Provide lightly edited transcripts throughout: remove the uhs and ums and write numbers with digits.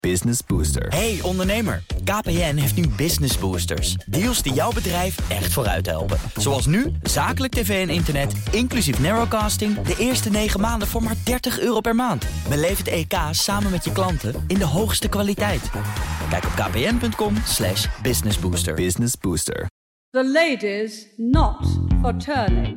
Business Booster. Hey ondernemer, KPN heeft nu Business Boosters. Deals die jouw bedrijf echt vooruit helpen. Zoals nu, zakelijk tv en internet, inclusief narrowcasting... de eerste 9 maanden voor maar €30 per maand. Beleef het EK samen met je klanten in de hoogste kwaliteit. Kijk op kpn.com/businessbooster. Business Booster. The ladies not for turning.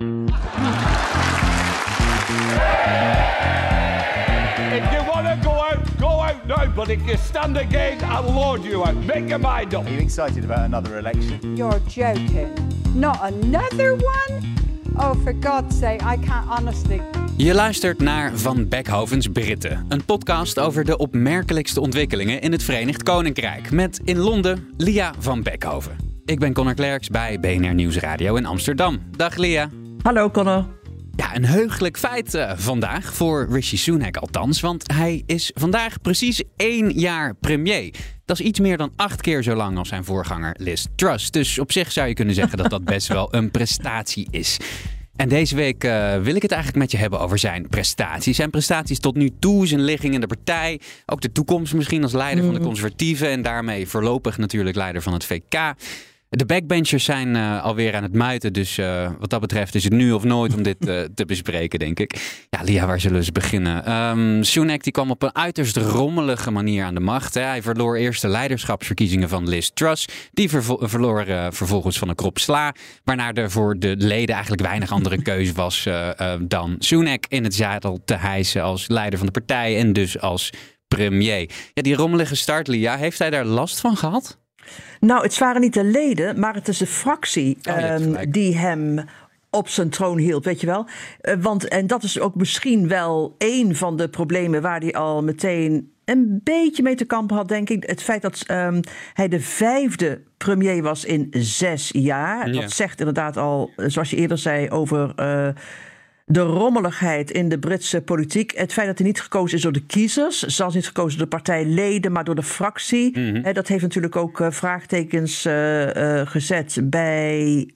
If you want to go out now, but if you stand again, I'll lord you out. Make your mind up. Are you excited about another election? You're joking. Not another one? Oh, for God's sake, I can't honestly. Je luistert naar Van Beckhovens Britten. Een podcast over de opmerkelijkste ontwikkelingen in het Verenigd Koninkrijk. Met in Londen Lia van Beckhoven. Ik ben Connor Klerks bij BNR Nieuwsradio in Amsterdam. Dag Lia. Hallo Connor. Ja, een heugelijk feit vandaag, voor Rishi Sunak althans. Want hij is vandaag precies 1 jaar premier. Dat is iets meer dan 8 keer zo lang als zijn voorganger Liz Truss. Dus op zich zou je kunnen zeggen dat dat best wel een prestatie is. En deze week wil ik het eigenlijk met je hebben over zijn prestaties. Zijn prestaties tot nu toe, zijn ligging in de partij. Ook de toekomst misschien als leider van de conservatieven. En daarmee voorlopig natuurlijk leider van het VK. De backbenchers zijn alweer aan het muiten. Dus wat dat betreft is het nu of nooit om dit te bespreken, denk ik. Ja, Lia, waar zullen we eens beginnen? Sunak die kwam op een uiterst rommelige manier aan de macht. Hè. Hij verloor eerst de leiderschapsverkiezingen van Liz Truss. Die verloor vervolgens van een krop sla. Waarna er voor de leden eigenlijk weinig andere keuze was dan Sunak in het zadel te hijsen als leider van de partij en dus als premier. Ja, die rommelige start, Lia, heeft hij daar last van gehad? Nou, het waren niet de leden, maar het is de fractie die hem op zijn troon hield, weet je wel. En dat is ook misschien wel een van de problemen waar hij al meteen een beetje mee te kampen had, denk ik. Het feit dat hij de 5e premier was in 6 jaar. Ja. Dat zegt inderdaad al, zoals je eerder zei, over de rommeligheid in de Britse politiek. Het feit dat hij niet gekozen is door de kiezers. Zelfs niet gekozen door de partijleden, maar door de fractie. Dat heeft natuurlijk ook vraagtekens gezet bij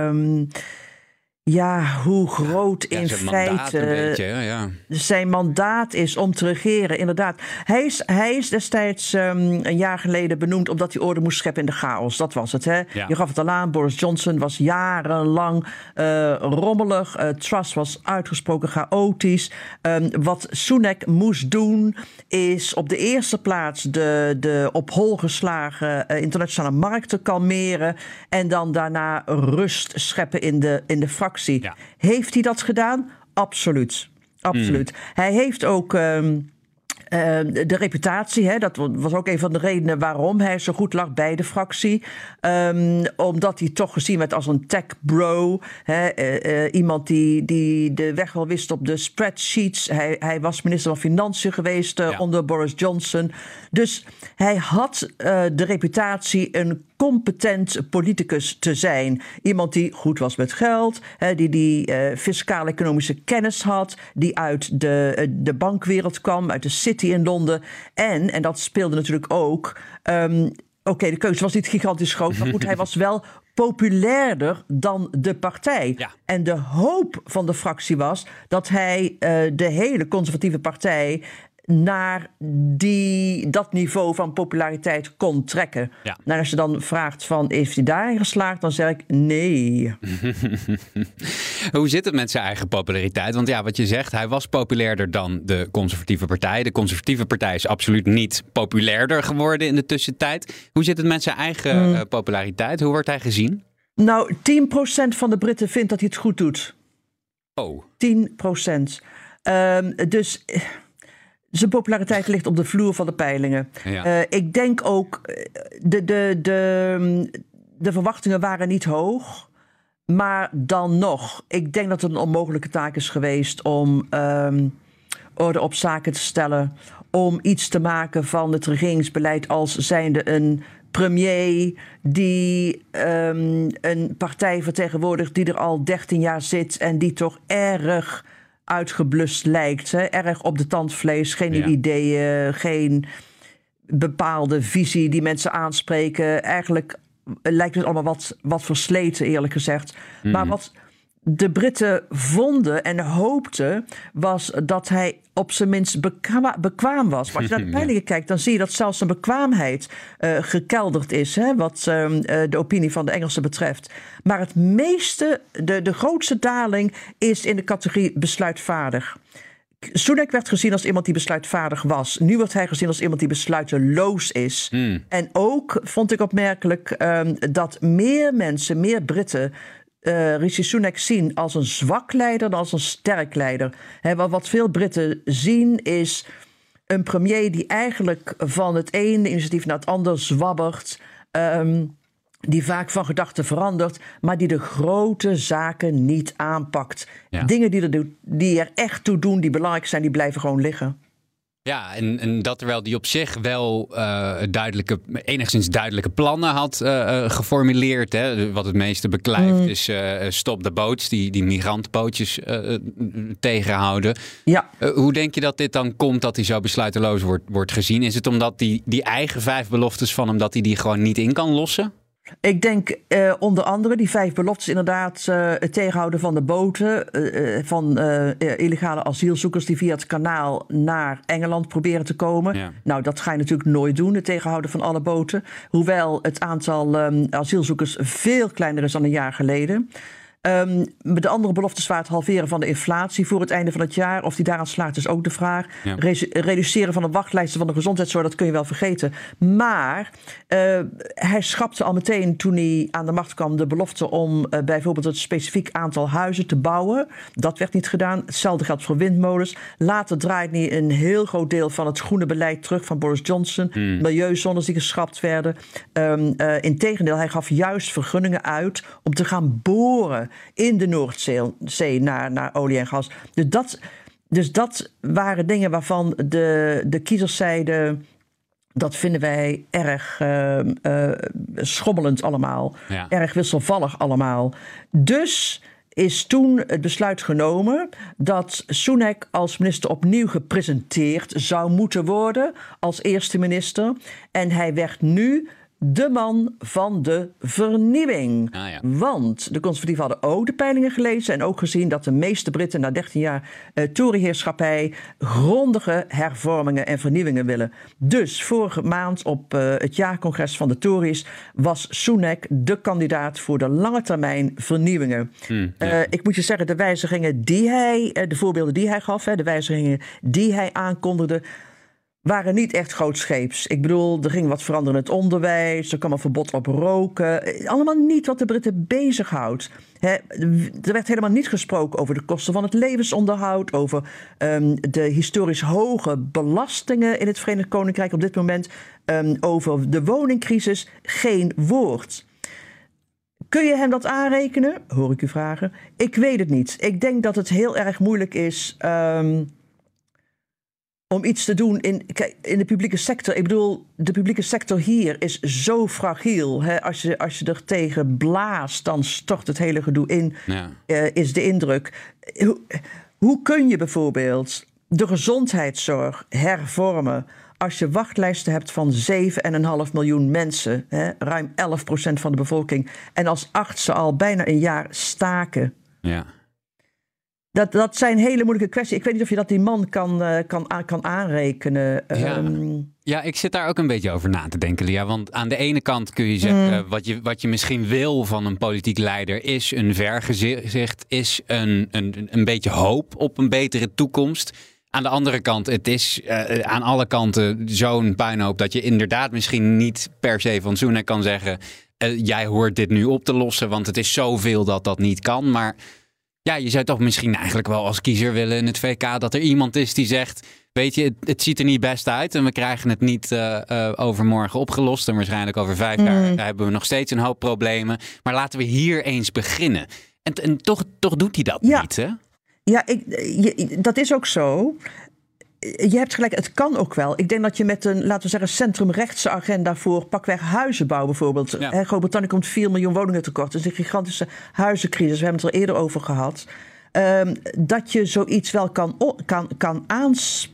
hoe groot in feite zijn mandaat is om te regeren. Inderdaad. Hij is destijds een jaar geleden benoemd omdat hij orde moest scheppen in de chaos. Dat was het. Hè? Ja. Je gaf het al aan. Boris Johnson was jarenlang rommelig. Truss was uitgesproken chaotisch. Wat Sunak moest doen is op de eerste plaats de op hol geslagen internationale markten kalmeren en dan daarna rust scheppen in de fractie. Ja. Heeft hij dat gedaan? Absoluut. Hij heeft ook de reputatie, hè, dat was ook een van de redenen waarom hij zo goed lag bij de fractie. Omdat hij toch gezien werd als een tech bro. Iemand die de weg wel wist op de spreadsheets. Hij was minister van Financiën geweest onder Boris Johnson. Dus hij had de reputatie een competent politicus te zijn. Iemand die goed was met geld, die fiscaal-economische kennis had, die uit de bankwereld kwam, uit de City in Londen. En dat speelde natuurlijk ook. De keuze was niet gigantisch groot, maar goed, hij was wel populairder dan de partij. Ja. En de hoop van de fractie was dat hij de hele conservatieve partij naar dat niveau van populariteit kon trekken. Ja. Nou, als je dan vraagt van, heeft hij daarin geslaagd? Dan zeg ik nee. Hoe zit het met zijn eigen populariteit? Want ja, wat je zegt, hij was populairder dan de conservatieve partij. De conservatieve partij is absoluut niet populairder geworden in de tussentijd. Hoe zit het met zijn eigen populariteit? Hoe wordt hij gezien? Nou, 10% van de Britten vindt dat hij het goed doet. Oh. 10%. Dus zijn populariteit ligt op de vloer van de peilingen. Ja. Ik denk ook, de verwachtingen waren niet hoog. Maar dan nog, ik denk dat het een onmogelijke taak is geweest om orde op zaken te stellen. Om iets te maken van het regeringsbeleid als zijnde een premier die een partij vertegenwoordigt die er al 13 jaar zit en die toch erg uitgeblust lijkt. Hè? Erg op de tandvlees, geen ideeën, geen bepaalde visie die mensen aanspreken. Eigenlijk lijkt het allemaal wat versleten, eerlijk gezegd. Maar wat de Britten vonden en hoopten, was dat hij op zijn minst bekwaam was. Maar als je naar de peilingen kijkt, dan zie je dat zelfs zijn bekwaamheid gekelderd is, hè, wat de opinie van de Engelsen betreft. Maar het meeste, de grootste daling is in de categorie besluitvaardig. Sunak werd gezien als iemand die besluitvaardig was. Nu wordt hij gezien als iemand die besluiteloos is. En ook vond ik opmerkelijk dat meer mensen, meer Britten, Rishi Sunak zien als een zwak leider dan als een sterk leider. Wat veel Britten zien is een premier die eigenlijk van het ene initiatief naar het andere zwabbert. Die vaak van gedachten verandert, maar die de grote zaken niet aanpakt. Ja. Dingen die er echt toe doen, die belangrijk zijn, die blijven gewoon liggen. Ja, en dat terwijl die op zich wel enigszins duidelijke plannen had geformuleerd. Hè. Wat het meeste beklijft is stop de boats, die migrantenbootjes tegenhouden. Ja. Hoe denk je dat dit dan komt dat hij zo besluiteloos wordt gezien? Is het omdat die eigen 5 beloftes van hem, dat hij die gewoon niet in kan lossen? Ik denk onder andere die 5 beloftes inderdaad het tegenhouden van de boten van illegale asielzoekers die via het kanaal naar Engeland proberen te komen. Ja. Nou, dat ga je natuurlijk nooit doen, het tegenhouden van alle boten. Hoewel het aantal asielzoekers veel kleiner is dan een jaar geleden. De andere beloftes waren het halveren van de inflatie voor het einde van het jaar. Of die daaraan slaagt is ook de vraag. Ja. Reduceren van de wachtlijsten van de gezondheidszorg, dat kun je wel vergeten. Maar hij schrapte al meteen toen hij aan de macht kwam de belofte om bijvoorbeeld een specifiek aantal huizen te bouwen. Dat werd niet gedaan. Hetzelfde geldt voor windmolens. Later draait hij een heel groot deel van het groene beleid terug van Boris Johnson. Milieuzones die geschrapt werden. Integendeel, hij gaf juist vergunningen uit om te gaan boren in de Noordzee naar olie en gas. Dus dat waren dingen waarvan de kiezers zeiden, dat vinden wij erg schommelend allemaal. Ja. Erg wisselvallig allemaal. Dus is toen het besluit genomen dat Sunak als minister opnieuw gepresenteerd zou moeten worden als eerste minister. En hij werd nu de man van de vernieuwing. Ah, ja. Want de conservatieven hadden ook de peilingen gelezen en ook gezien dat de meeste Britten na 13 jaar Tory-heerschappij grondige hervormingen en vernieuwingen willen. Dus vorige maand op het jaarcongres van de Tories was Sunak de kandidaat voor de lange termijn vernieuwingen. Ik moet je zeggen, de wijzigingen de voorbeelden die hij gaf, de wijzigingen die hij aankondigde, waren niet echt grootscheeps. Ik bedoel, er ging wat veranderen in het onderwijs, er kwam een verbod op roken. Allemaal niet wat de Britten bezighoudt. Er werd helemaal niet gesproken over de kosten van het levensonderhoud, over de historisch hoge belastingen in het Verenigd Koninkrijk op dit moment, over de woningcrisis. Geen woord. Kun je hem dat aanrekenen? Hoor ik u vragen. Ik weet het niet. Ik denk dat het heel erg moeilijk is om iets te doen in de publieke sector. Ik bedoel, de publieke sector hier is zo fragiel. Hè? Als je er tegen blaast, dan stort het hele gedoe in, is de indruk. Hoe kun je bijvoorbeeld de gezondheidszorg hervormen als je wachtlijsten hebt van 7,5 miljoen mensen, ruim 11% van de bevolking, en als artsen al bijna een jaar staken? Ja. Dat zijn hele moeilijke kwesties. Ik weet niet of je dat die man kan aanrekenen. Ja, ik zit daar ook een beetje over na te denken, Lia. Want aan de ene kant kun je zeggen, wat je misschien wil van een politiek leider is een vergezicht, is een beetje hoop op een betere toekomst. Aan de andere kant, het is aan alle kanten zo'n puinhoop dat je inderdaad misschien niet per se van Sunak kan zeggen, jij hoort dit nu op te lossen, want het is zoveel dat niet kan. Maar ja, je zou toch misschien eigenlijk wel als kiezer willen in het VK dat er iemand is die zegt, weet je, het ziet er niet best uit en we krijgen het niet overmorgen opgelost. En waarschijnlijk over 5 jaar hebben we nog steeds een hoop problemen. Maar laten we hier eens beginnen. En toch doet hij dat niet, hè? Ja, dat is ook zo. Je hebt gelijk, het kan ook wel. Ik denk dat je met een, laten we zeggen, centrumrechtse agenda voor pakweg huizenbouw bijvoorbeeld. Ja. Groot-Brittannië komt 4 miljoen woningen tekort. Dus een gigantische huizencrisis. We hebben het er eerder over gehad. Dat je zoiets wel kan aanspreken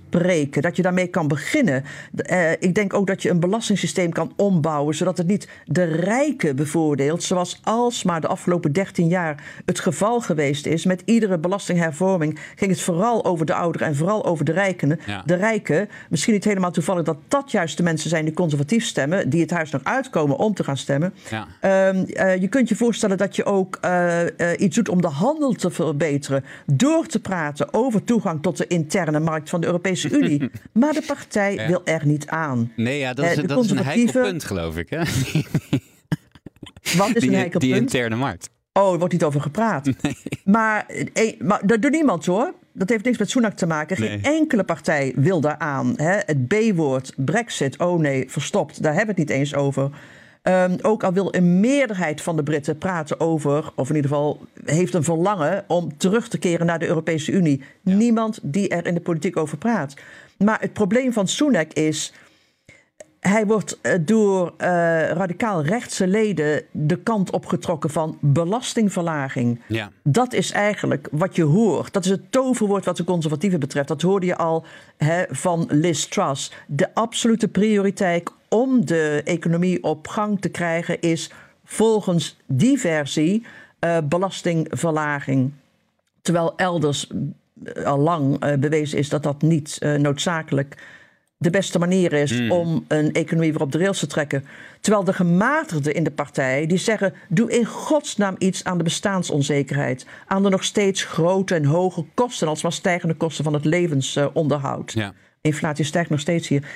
afbreken. Dat je daarmee kan beginnen. Ik denk ook dat je een belastingssysteem kan ombouwen, zodat het niet de rijken bevoordeelt, zoals alsmaar de afgelopen 13 jaar het geval geweest is. Met iedere belastinghervorming ging het vooral over de ouderen en vooral over de rijken. Ja. De rijken, misschien niet helemaal toevallig dat juist de mensen zijn die conservatief stemmen, die het huis nog uitkomen om te gaan stemmen. Ja. Je kunt je voorstellen dat je ook iets doet om de handel te verbeteren, door te praten over toegang tot de interne markt van de Europese Unie. Maar de partij wil er niet aan. Nee, ja, dat is een heikel punt, geloof ik. Hè? Wat is een heikel punt? Die interne markt. Oh, er wordt niet over gepraat. Nee. Maar dat doet niemand, hoor. Dat heeft niks met Sunak te maken. Geen enkele partij wil daaraan. Het B-woord, Brexit, oh nee, verstopt. Daar hebben we het niet eens over. Ook al wil een meerderheid van de Britten praten over, of in ieder geval heeft een verlangen om terug te keren naar de Europese Unie. Ja. Niemand die er in de politiek over praat. Maar het probleem van Sunak is, hij wordt door radicaal rechtse leden de kant opgetrokken van belastingverlaging. Ja. Dat is eigenlijk wat je hoort. Dat is het toverwoord wat de conservatieven betreft. Dat hoorde je al van Liz Truss. De absolute prioriteit om de economie op gang te krijgen is volgens die versie belastingverlaging. Terwijl elders al lang bewezen is dat dat niet noodzakelijk de beste manier is om een economie weer op de rails te trekken. Terwijl de gematigden in de partij die zeggen, doe in godsnaam iets aan de bestaansonzekerheid. Aan de nog steeds grote en hoge kosten, alsmaar stijgende kosten van het levensonderhoud. Ja. Inflatie stijgt nog steeds hier.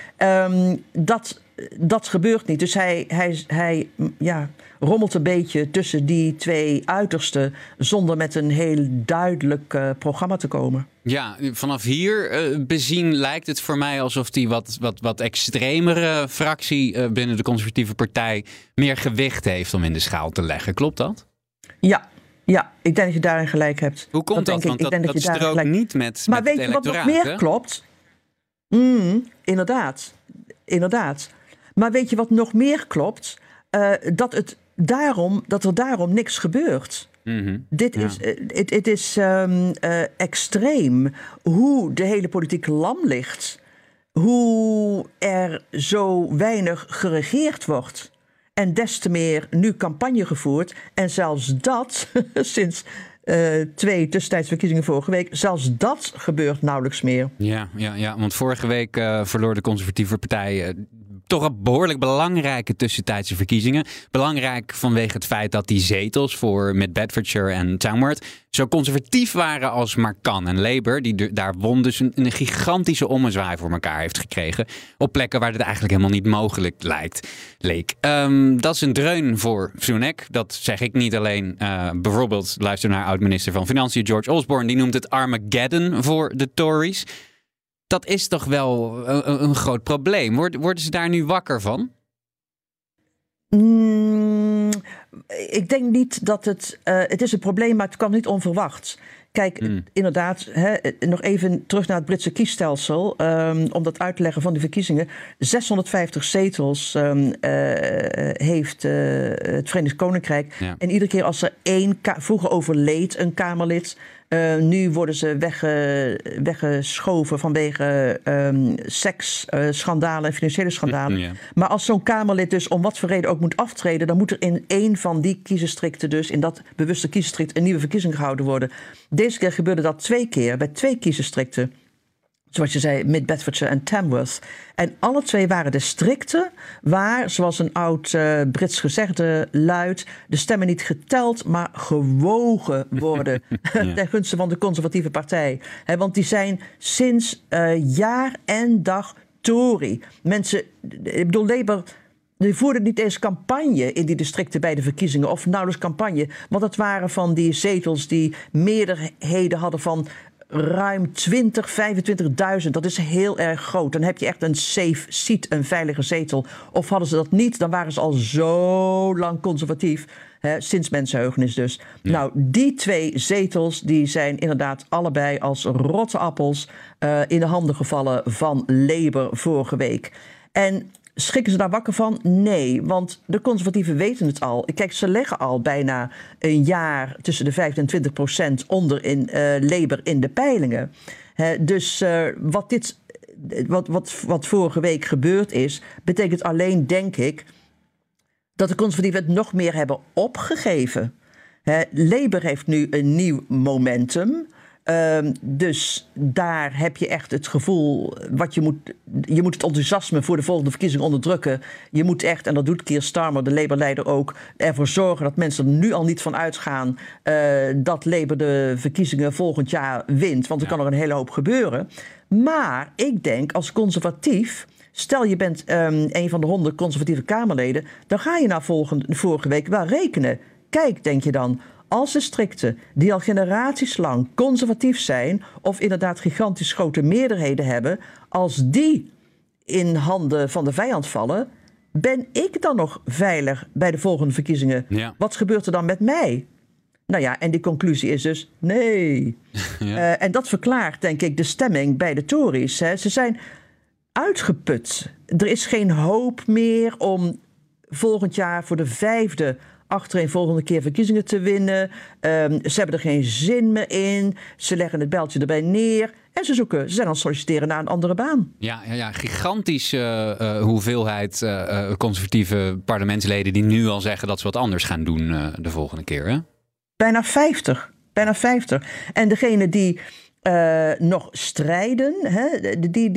Dat gebeurt niet. Dus hij rommelt een beetje tussen die twee uitersten zonder met een heel duidelijk programma te komen. Ja, vanaf hier bezien lijkt het voor mij alsof die wat extremere fractie binnen de conservatieve partij meer gewicht heeft om in de schaal te leggen. Klopt dat? Ja, ik denk dat je daarin gelijk hebt. Hoe komt dat? Want dat strookt niet met maar weet het je wat nog meer klopt? Inderdaad. Maar weet je wat nog meer klopt? Dat er daarom niks gebeurt. Mm-hmm. Het is extreem hoe de hele politiek lam ligt. Hoe er zo weinig geregeerd wordt. En des te meer nu campagne gevoerd. En zelfs dat, sinds 2 tussentijdsverkiezingen vorige week, zelfs dat gebeurt nauwelijks meer. Ja, want vorige week verloor de conservatieve partij toch een behoorlijk belangrijke tussentijdse verkiezingen. Belangrijk vanwege het feit dat die zetels voor Mid Bedfordshire en Tamworth zo conservatief waren als maar kan. En Labour, die daar won, dus een gigantische ommezwaai voor elkaar heeft gekregen. Op plekken waar het eigenlijk helemaal niet mogelijk leek. Dat is een dreun voor Sunak. Dat zeg ik niet alleen. Bijvoorbeeld, luister naar oud-minister van Financiën George Osborne. Die noemt het Armageddon voor de Tories. Dat is toch wel een groot probleem. Worden ze daar nu wakker van? Ik denk niet dat het is een probleem, maar het kwam niet onverwachts. Kijk, inderdaad, nog even terug naar het Britse kiesstelsel. Om dat uit te leggen van de verkiezingen. 650 zetels heeft het Verenigd Koninkrijk. Ja. En iedere keer als er vroeger overleed een Kamerlid, nu worden ze weggeschoven vanwege seksschandalen en financiële schandalen. Ja. Maar als zo'n Kamerlid dus om wat voor reden ook moet aftreden, dan moet er in één van die kiesdistricten, dus in dat bewuste kiesdistrict, een nieuwe verkiezing gehouden worden. Deze keer gebeurde dat 2 keer bij 2 kiesdistricten. Zoals je zei, Mid Bedfordshire en Tamworth. En alle 2 waren districten waar, zoals een oud Brits gezegde luidt, de stemmen niet geteld, maar gewogen worden. Ten gunste van de conservatieve partij. Want die zijn sinds jaar en dag Tory. Mensen, ik bedoel, Labour, die voerden niet eens campagne in die districten bij de verkiezingen, of nauwelijks campagne. Want het waren van die zetels die meerderheden hadden van ruim 25.000. Dat is heel erg groot. Dan heb je echt een safe seat, een veilige zetel. Of hadden ze dat niet, dan waren ze al zo lang conservatief. Sinds mensenheugenis dus. Ja. Nou, die 2 zetels die zijn inderdaad allebei als rotte appels in de handen gevallen van Labour vorige week. En schrikken ze daar wakker van? Nee, want de conservatieven weten het al. Kijk, ze leggen al bijna een jaar tussen de 5% en 20% onder in Labour in de peilingen. Dus wat dit wat vorige week gebeurd is, betekent alleen, denk ik, dat de conservatieven het nog meer hebben opgegeven. Labour heeft nu een nieuw momentum. Dus daar heb je echt het gevoel, je moet het enthousiasme voor de volgende verkiezingen onderdrukken. Je moet echt, en dat doet Keir Starmer, de Labour-leider ook, ervoor zorgen dat mensen er nu al niet van uitgaan dat Labour de verkiezingen volgend jaar wint. Want er kan er een hele hoop gebeuren. Maar ik denk als conservatief, stel je bent een van de 100 conservatieve Kamerleden, dan ga je na vorige week wel rekenen. Kijk, denk je dan, als districten die al generaties lang conservatief zijn of inderdaad gigantisch grote meerderheden hebben, als die in handen van de vijand vallen, ben ik dan nog veilig bij de volgende verkiezingen? Ja. Wat gebeurt er dan met mij? Nou ja, en die conclusie is dus nee. Ja. En dat verklaart, denk ik, de stemming bij de Tories. Hè. Ze zijn uitgeput. Er is geen hoop meer om volgend jaar voor de 5e achtereenvolgende keer verkiezingen te winnen. Ze hebben er geen zin meer in. Ze leggen het beltje erbij neer. En ze zijn aan het solliciteren naar een andere baan. Ja, gigantische hoeveelheid conservatieve parlementsleden die nu al zeggen dat ze wat anders gaan doen de volgende keer. Hè? Bijna 50. En degene die nog strijden, hè,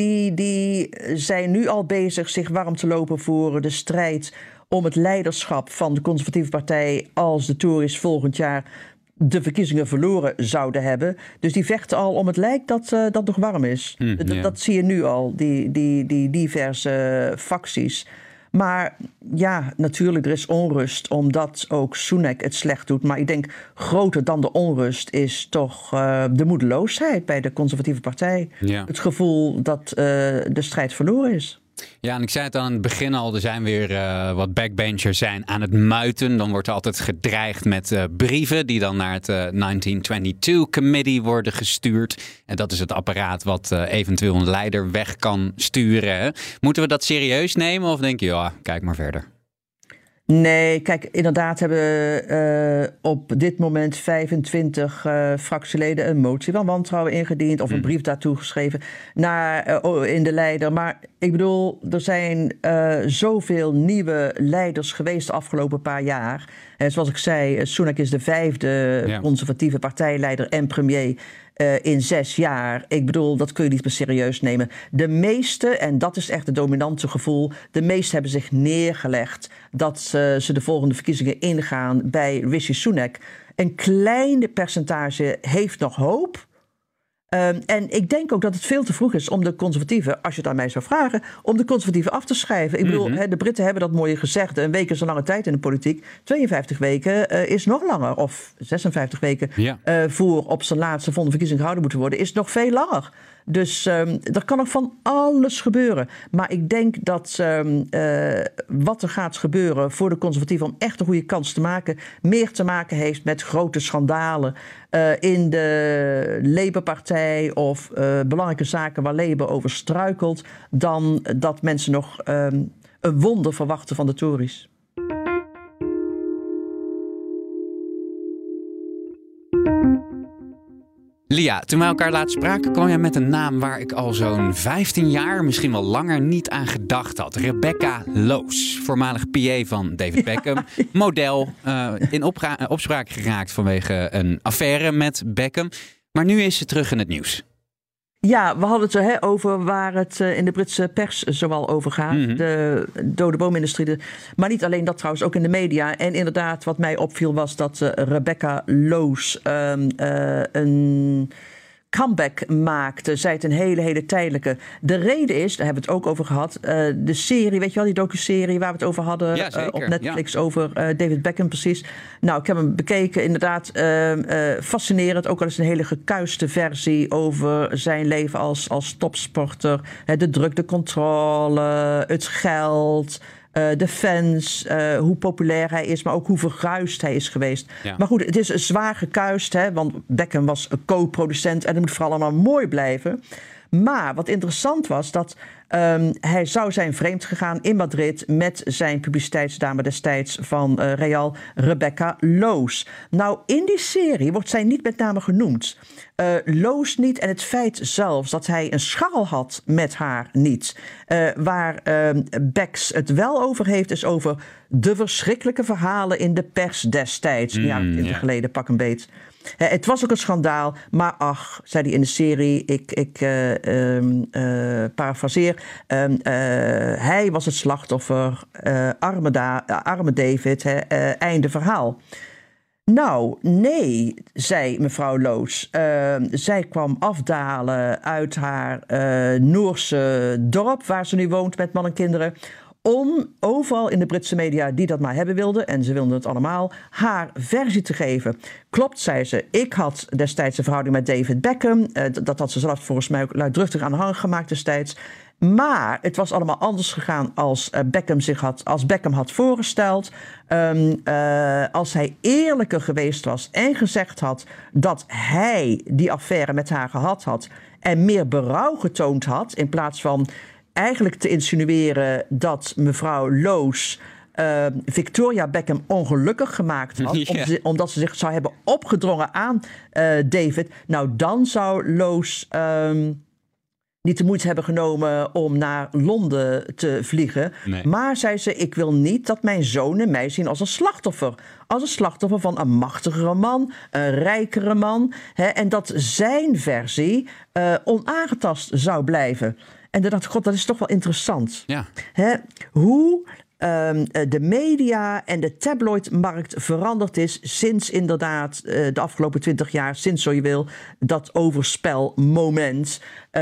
die zijn nu al bezig zich warm te lopen voor de strijd om het leiderschap van de conservatieve partij als de Tories volgend jaar de verkiezingen verloren zouden hebben. Dus die vechten al om het lijk dat nog warm is. Dat zie je nu al, die diverse facties. Maar ja, natuurlijk, er is onrust omdat ook Sunak het slecht doet. Maar ik denk, groter dan de onrust is toch de moedeloosheid bij de conservatieve partij. Ja. Het gevoel dat de strijd verloren is. Ja, en ik zei het aan het begin al, er zijn weer wat backbenchers zijn aan het muiten. Dan wordt er altijd gedreigd met brieven die dan naar het 1922 Committee worden gestuurd. En dat is het apparaat wat eventueel een leider weg kan sturen. Hè? Moeten we dat serieus nemen of denk je, ja, kijk maar verder? Nee, kijk, inderdaad hebben op dit moment 25 fractieleden een motie van wantrouwen ingediend of een brief daartoe geschreven in de leider. Maar ik bedoel, er zijn zoveel nieuwe leiders geweest de afgelopen paar jaar. En zoals ik zei, Sunak is de 5e conservatieve partijleider en premier in 6 jaar. Ik bedoel, dat kun je niet meer serieus nemen. De meeste, en dat is echt het dominante gevoel, de meesten hebben zich neergelegd dat ze de volgende verkiezingen ingaan bij Rishi Sunak. Een kleine percentage heeft nog hoop. En ik denk ook dat het veel te vroeg is om de conservatieven, als je het aan mij zou vragen, om de conservatieven af te schrijven. Ik bedoel, de Britten hebben dat mooie gezegd. Een week is een lange tijd in de politiek. 52 weken is nog langer. Of 56 weken voor op zijn laatste volgende verkiezing gehouden moeten worden, is nog veel langer. Dus er kan nog van alles gebeuren. Maar ik denk dat wat er gaat gebeuren voor de conservatieven om echt een goede kans te maken, meer te maken heeft met grote schandalen in de Labour-partij of belangrijke zaken waar Labour over struikelt, dan dat mensen nog een wonder verwachten van de Tories. Lia, toen wij elkaar laatst spraken kwam jij met een naam waar ik al zo'n 15 jaar, misschien wel langer, niet aan gedacht had. Rebecca Loos, voormalig PA van David Beckham. Model, in opspraak geraakt vanwege een affaire met Beckham. Maar nu is ze terug in het nieuws. Ja, we hadden het er over waar het in de Britse pers zoal over gaat. De dode boomindustrie. Maar niet alleen dat trouwens, ook in de media. En inderdaad, wat mij opviel was dat Rebecca Loos een comeback maakte. Zij het een hele tijdelijke. De reden is, daar hebben we het ook over gehad, de serie, weet je wel, die docuserie waar we het over hadden op Netflix over David Beckham precies. Nou, ik heb hem bekeken, inderdaad fascinerend. Ook al is een hele gekuiste versie over zijn leven als topsporter. De druk, de controle, het geld, de fans, hoe populair hij is, maar ook hoe verguisd hij is geweest. Ja. Maar goed, het is zwaar gekuist, hè, want Beckham was een co-producent en het moet vooral allemaal mooi blijven. Maar wat interessant was, dat hij zou zijn vreemd gegaan in Madrid met zijn publiciteitsdame destijds van Real, Rebecca Loos. Nou, in die serie wordt zij niet met name genoemd. Loos niet en het feit zelfs dat hij een scharrel had met haar niet. Waar Bex het wel over heeft, is over de verschrikkelijke verhalen in de pers destijds. Ja, 20 geleden, pak een beet. Het was ook een schandaal, maar ach, zei hij in de serie, ik parafraseer, hij was het slachtoffer, arme David, einde verhaal. Nou, nee, zei mevrouw Loos. Zij kwam afdalen uit haar Noorse dorp, waar ze nu woont met man en kinderen, om overal in de Britse media die dat maar hebben wilden, en ze wilden het allemaal, haar versie te geven. Klopt, zei ze. Ik had destijds een verhouding met David Beckham. Dat had ze zelf volgens mij ook luidruchtig aan de hand gemaakt destijds. Maar het was allemaal anders gegaan als Beckham had voorgesteld. Als hij eerlijker geweest was en gezegd had dat hij die affaire met haar gehad had en meer berouw getoond had, in plaats van eigenlijk te insinueren dat mevrouw Loos Victoria Beckham ongelukkig gemaakt had, omdat ze zich zou hebben opgedrongen aan David. Nou, dan zou Loos niet de moeite hebben genomen om naar Londen te vliegen. Nee. Maar, zei ze, ik wil niet dat mijn zonen mij zien als een slachtoffer. Als een slachtoffer van een machtigere man, een rijkere man. En dat zijn versie onaangetast zou blijven. En dan dacht ik, god, dat is toch wel interessant. Ja. Hoe de media en de tabloidmarkt veranderd is sinds inderdaad de afgelopen 20 jaar, sinds zo je wil, dat overspelmoment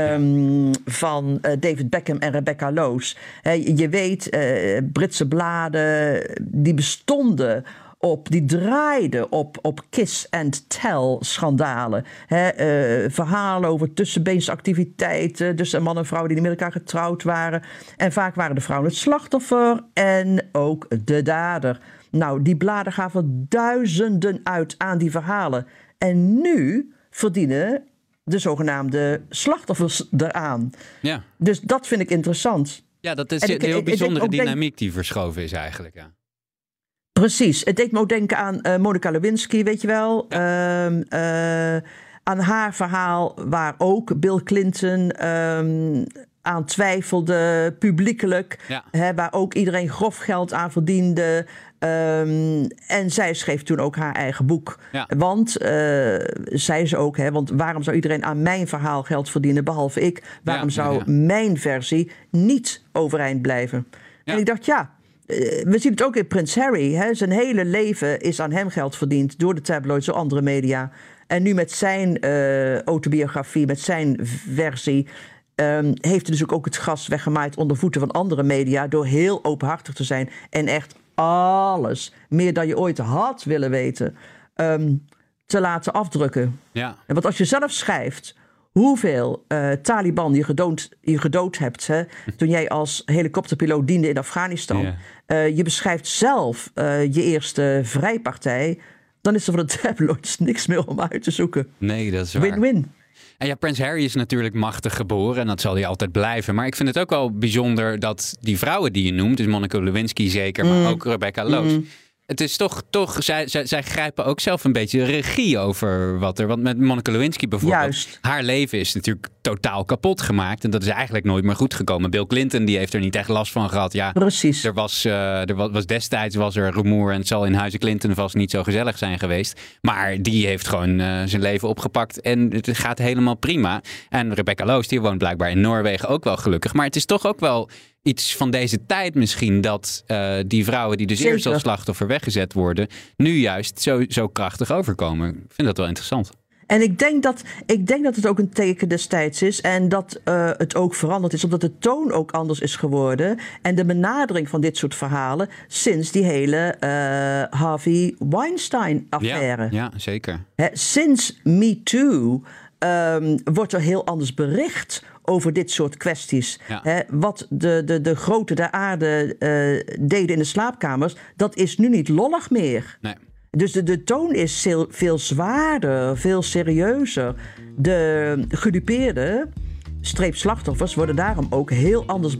van David Beckham en Rebecca Loos. Je weet, Britse bladen, die bestonden die draaiden op kiss and tell schandalen. Verhalen over tussenbeensactiviteiten, dus een man en vrouw die met elkaar getrouwd waren. En vaak waren de vrouwen het slachtoffer en ook de dader. Nou, die bladen gaven duizenden uit aan die verhalen. En nu verdienen de zogenaamde slachtoffers eraan. Ja. Dus dat vind ik interessant. Ja, dat is een heel bijzondere dynamiek die verschoven is eigenlijk, ja. Precies. Het deed me ook denken aan Monica Lewinsky, weet je wel. Ja. Aan haar verhaal waar ook Bill Clinton aan twijfelde, publiekelijk. Ja. Waar ook iedereen grof geld aan verdiende. En zij schreef toen ook haar eigen boek. Ja. Want, zei ze ook, want waarom zou iedereen aan mijn verhaal geld verdienen, behalve ik? Waarom zou mijn versie niet overeind blijven? Ja. En ik dacht, we zien het ook in Prins Harry. Zijn hele leven is aan hem geld verdiend door de tabloids, door andere media. En nu met zijn autobiografie, met zijn versie, heeft hij dus ook het gras weggemaaid onder voeten van andere media door heel openhartig te zijn en echt alles, meer dan je ooit had willen weten, te laten afdrukken. Ja. Want als je zelf schrijft hoeveel Taliban je gedood hebt, toen jij als helikopterpiloot diende in Afghanistan. Je beschrijft zelf je eerste vrijpartij, dan is er voor de tabloids niks meer om uit te zoeken. Nee, dat is waar. Win-win. En ja, Prins Harry is natuurlijk machtig geboren en dat zal hij altijd blijven. Maar ik vind het ook wel bijzonder dat die vrouwen die je noemt, dus Monica Lewinsky zeker, maar ook Rebecca Loos. Het is toch zij grijpen ook zelf een beetje regie over wat er. Want met Monica Lewinsky bijvoorbeeld, haar leven is natuurlijk totaal kapot gemaakt. En dat is eigenlijk nooit meer goed gekomen. Bill Clinton die heeft er niet echt last van gehad. Ja, precies. Er was destijds rumoer en het zal in Huize Clinton vast niet zo gezellig zijn geweest. Maar die heeft gewoon zijn leven opgepakt en het gaat helemaal prima. En Rebecca Loos, die woont blijkbaar in Noorwegen ook wel gelukkig. Maar het is toch ook wel iets van deze tijd misschien dat die vrouwen die dus eerst als slachtoffer weggezet worden, nu juist zo krachtig overkomen. Ik vind dat wel interessant. En ik denk dat het ook een teken destijds is en dat het ook veranderd is, omdat de toon ook anders is geworden en de benadering van dit soort verhalen sinds die hele Harvey Weinstein-affaire. Ja, zeker. Sinds Me Too wordt er heel anders bericht over dit soort kwesties. Ja. Wat de grote der aarde deden in de slaapkamers, dat is nu niet lollig meer. Nee. Dus de toon is veel zwaarder, veel serieuzer. De gedupeerden streepslachtoffers worden daarom ook heel anders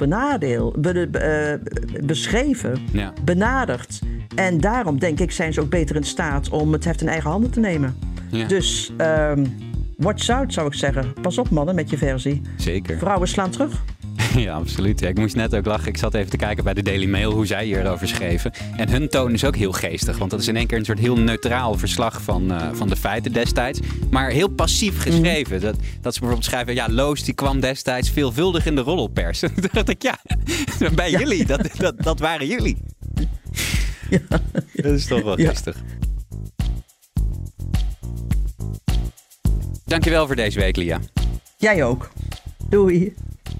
beschreven, benaderd. En daarom, denk ik, zijn ze ook beter in staat om het heft in eigen handen te nemen. Ja. Dus watch out, zou ik zeggen. Pas op, mannen, met je versie. Zeker. Vrouwen slaan terug. Ja, absoluut. Ja, ik moest net ook lachen. Ik zat even te kijken bij de Daily Mail hoe zij hierover schreven. En hun toon is ook heel geestig. Want dat is in één keer een soort heel neutraal verslag van de feiten destijds. Maar heel passief geschreven. Dat ze bijvoorbeeld schrijven... Ja, Loos die kwam destijds veelvuldig in de roddelpers. Toen dacht ik, bij jullie. Dat waren jullie. Ja. Dat is toch wel geestig. Dankjewel voor deze week, Lia. Jij ook. Doei.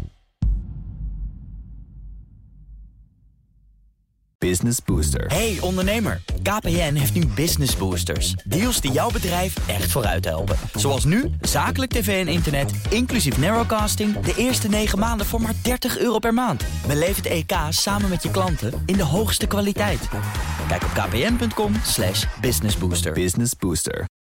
Business Booster. Hey ondernemer, KPN heeft nu Business Boosters. Deals die jouw bedrijf echt vooruit helpen. Zoals nu, zakelijk tv en internet, inclusief narrowcasting... de eerste 9 maanden voor maar €30 per maand. Beleef het EK samen met je klanten in de hoogste kwaliteit. Kijk op kpn.com/businessbooster. Business Booster.